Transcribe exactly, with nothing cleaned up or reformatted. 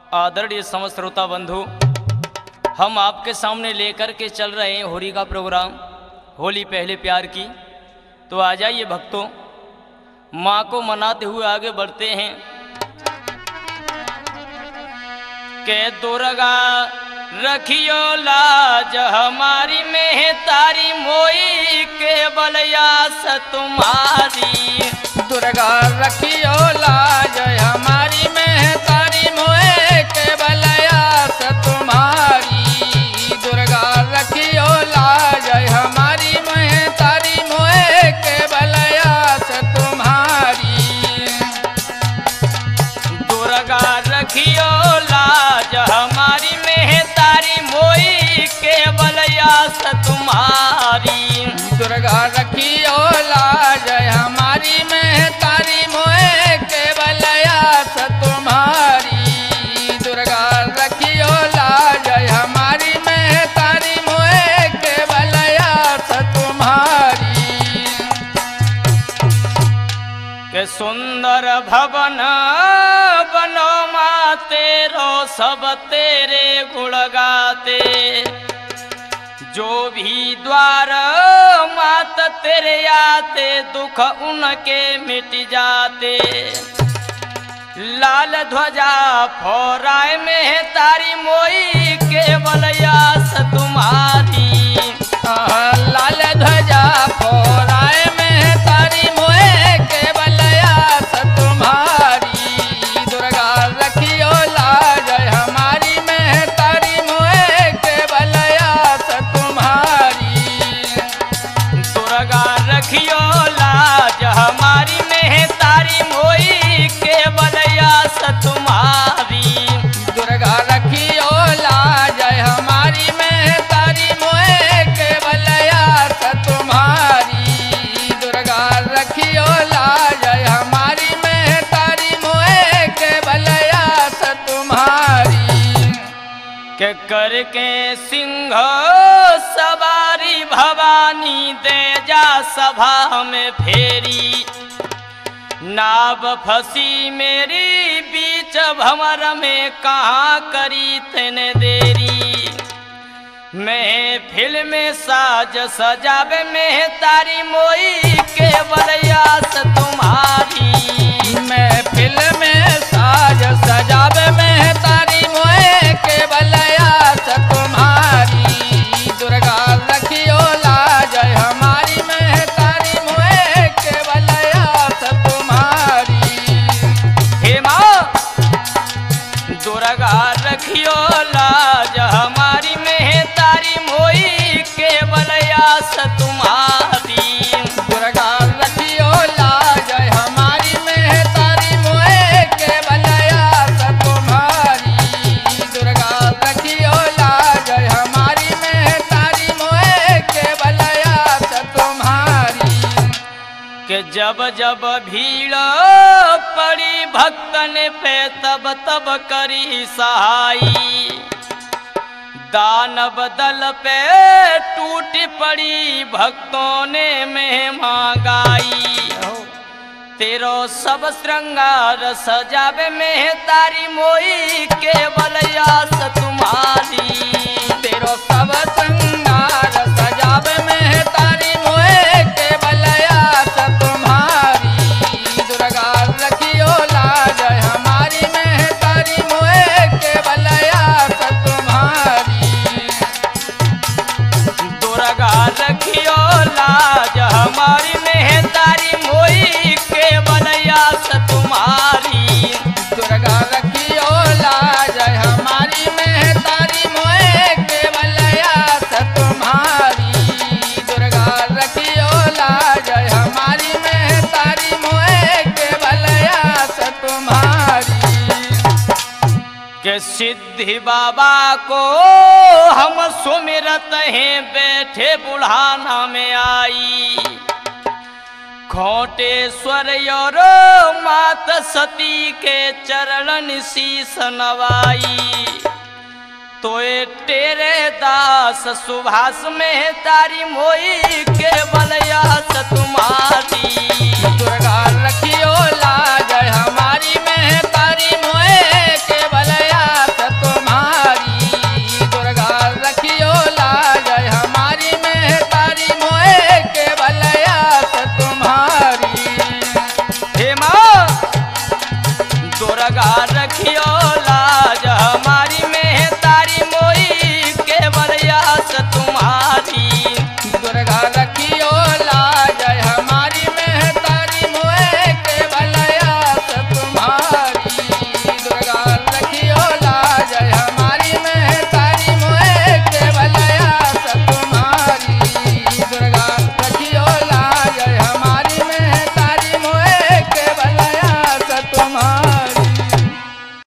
आदरणीय समस्त श्रोता बंधु, हम आपके सामने लेकर के चल रहे हैं होली का प्रोग्राम, होली पहले प्यार की। तो आ जाइए भक्तों, माँ को मनाते हुए आगे बढ़ते हैं। के दुर्गा रखियो लाज हमारी में तारी मोई के बलयास तुम्हारी। दुर्गा रखियो लाज हमारी में तारी मोए के बलयास तुम्हारी। दुर्गा रखियो लाज हमारी में तारी मोए के बलयास तुम्हारी। दुर्गा रखियो लाज हमारी में तारी मोई के बलयास तुम्हारी। दुर्गा रखियो लाज हमारी में तारी मोए के बलयास तुम्हारी। दुर्गा रखियो लाज हमारी में तारी मोए के बलयास तुम्हारी। के सुंदर भवन बनो माँ तेरो सब तेरे गुण गाते। जो भी द्वार मात तेरे आते दुख उनके मिट जाते। लाल ध्वजा फौराए में तारी मोई के बलयास तुम्हारी। लाल ध्वजा फौराए में तारी मोए के बलयास तुम्हारी। दुर्गा रखियो लाज हमारी में तारी मोए के बलयास तुम्हारी। दुर्गा रखियो लाज हमारी में तारी मोई के बलयास तुम्हारी। दुर्गा रखियो लाज हमारी में तारी मोए के बलयास तुम्हारी। दुर्गा रखियो लाज हमारी में तारी मोए के बलयास तुम्हारी। के करके सिंह सवारी भवानी दे जा सभा में फेरी। नाव फंसी मेरी बीच भंवर में कहाँ करी तने देरी। मैं फिल्म साज सजावे में तारी मोई के बलयास तुम्हारी। मैं फिल्म साज सजावे में तारी मोए के बलयास तुम्हारी। दुर्गा रखियो लाज हमारी में तारी मोए के बलयास तुम्हारी। हे माँ, दुर्गा रखियो लाज हमारी में तारी मोई के बलयास तुम्हारी। दुर्गा रखियो लाज हमारी में तारी मोए के बलयास तुम्हारी। दुर्गा रखियो लाज हमारी में तारी मोए के बलयास तुम्हारी। के जब जब भीड़ पड़ी भक्तन पे तब तब करी सहाई। दानव दल पे टूटी पड़ी भक्तों ने महिमा गाई। तेरो सब श्रृंगार सजावे में तारी मोई के बलयास तुम्हारी। तेरो सब श्रृंगार सजावे में तारी मोए के बलयास तुम्हारी। दुर्गा रखियो लाज हमारी में तारी मोए के बलयास तुम्हारी। दुर्गा रखियो लाज हमारी में तारी मोई के बलयास तुम्हारी। दुर्गा रखियो लाज हमारी में तारी मोए के बलयास तुम्हारी। दुर्गा रखियो लाज हमारी में तारी मोए के बलयास तुम्हारी। के सिद्धि बाबा को हम सुमिरत हैं बैठे बुढ़ाना में आई। खोटेश्वर और मात सती के चरण शीस नवाई। तोए तेरे दास सुभाष में तारी मोई के बलयास तुम्हारी। दुर्गा